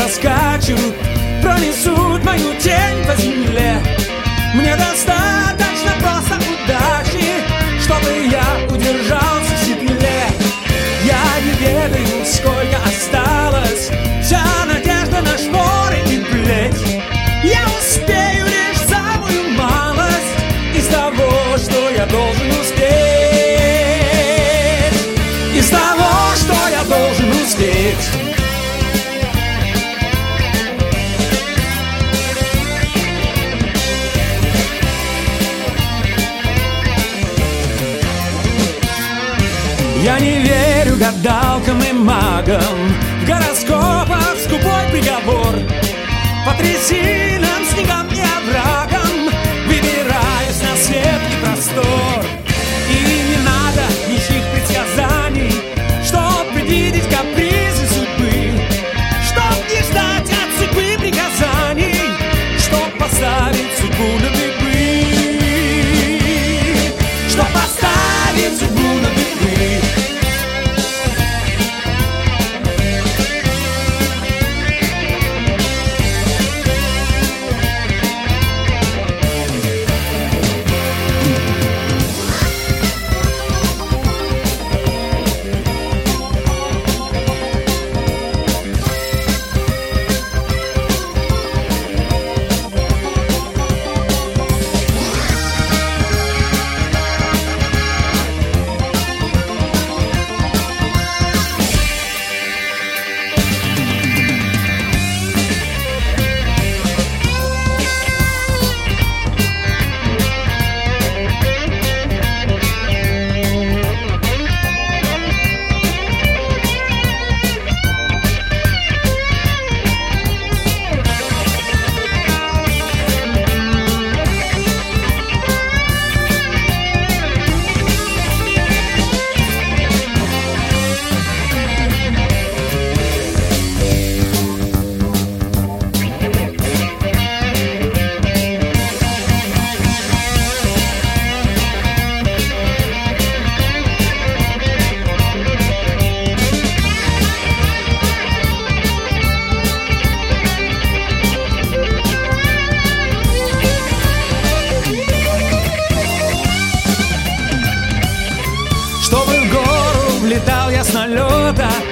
проскачут, пронесут мою тень по земле. Мне достаточно просто удачи, чтобы я удержался в седле. Я не ведаю, сколько осталось, вся надежда на шпоры и плеть. Я успею лишь самую малость из того, что я должен успеть. Из того, что я должен успеть. Я не верю гадалкам и магам, в гороскопах скупой приговор, по трясинам, снегам и оврагам выбираюсь на светлый простор. И не надо ничьих предсказаний, чтоб предвидеть капризы судьбы, чтоб не ждать от судьбы приказаний, чтоб поставить судьбу на дыбы, чтоб поставить судьбу на дыбы. Чтобы в гору влетал я с налета,